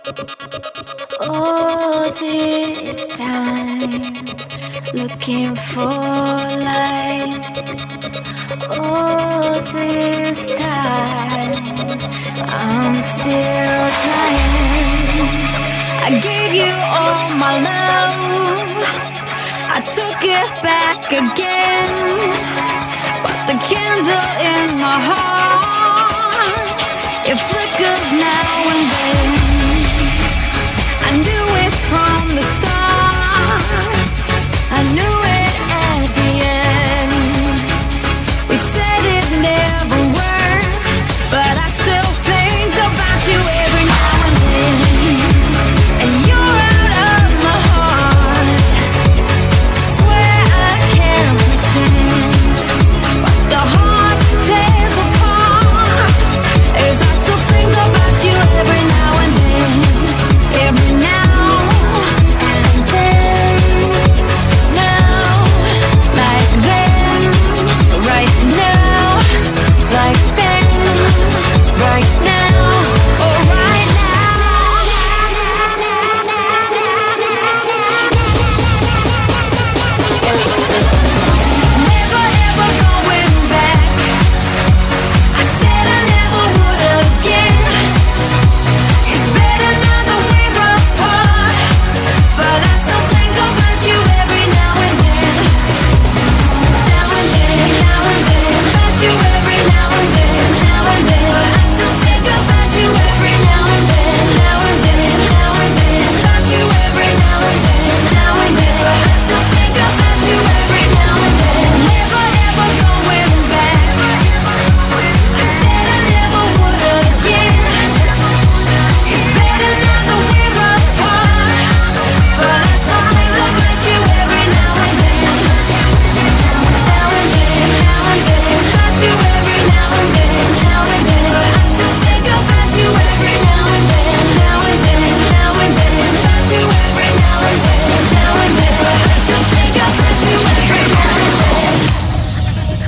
All this time, looking for light. All this time, I'm still trying. I gave you all my love, I took it back again. But the candle in my heart, it flickers now and then. I knew it from the start, I knew it at the end. We said it never worked, but I still think about you every now and then. And you're out of my heart, I swear I can't pretend. But the heart tears apart as I still think about you every now and then. Every now and then, now, like then, right now, like then, right now, oh right never ever going back. I said I never would again. It's better now that we're apart, but I still think about you every now and then. Now and then, now and then, about you every now and then, now and then. But I still think about you every now and then, now and then, now and then, about you every now and then, now and then. But I still think about you every now and then. Never ever going back. I said I never would again. It's better now that we're apart, but I still think about you every now and then. Now and then, now and then, about you every now and then, now and then. But I still think about you every now and then, now and then, now and then, about you every now and then, now and then. But I still think about you every now and then.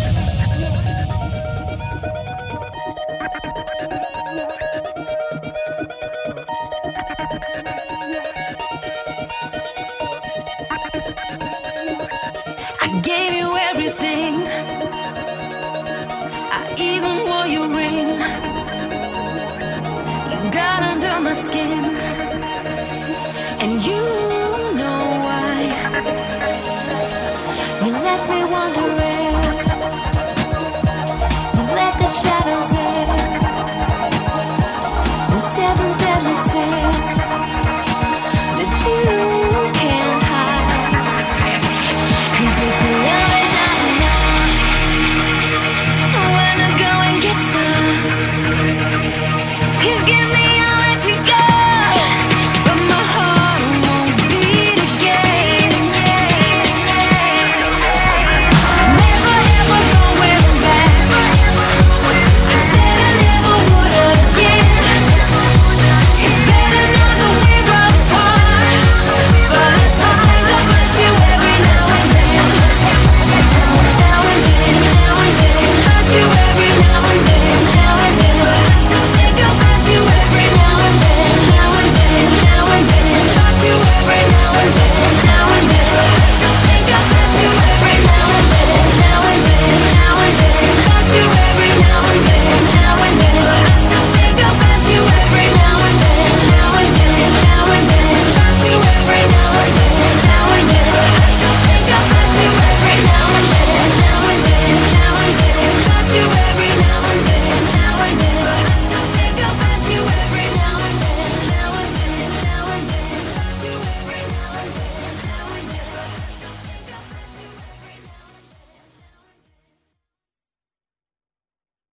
I gave you everything, I even wore your ring. You got under my skin,